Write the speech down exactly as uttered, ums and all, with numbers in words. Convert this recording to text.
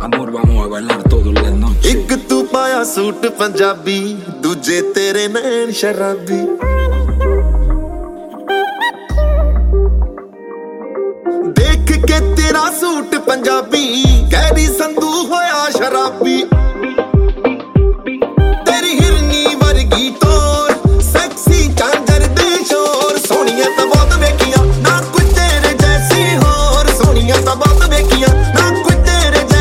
Amor, vamos a bailar todas las noches. ਇੱਕ ਤੂੰ ਪਾਇਆ ਸੂਟ ਪੰਜਾਬੀ, ਦੂਜੇ ਤੇਰੇ ਨੈਣ ਸ਼ਰਾਬੀ। ਦੇਖ ਕੇ ਤੇਰਾ ਸੂਟ ਪੰਜਾਬੀ, ਕਹਿਦੀ ਸੰਧੂ ਹੋਇਆ ਸ਼ਰਾਬੀ।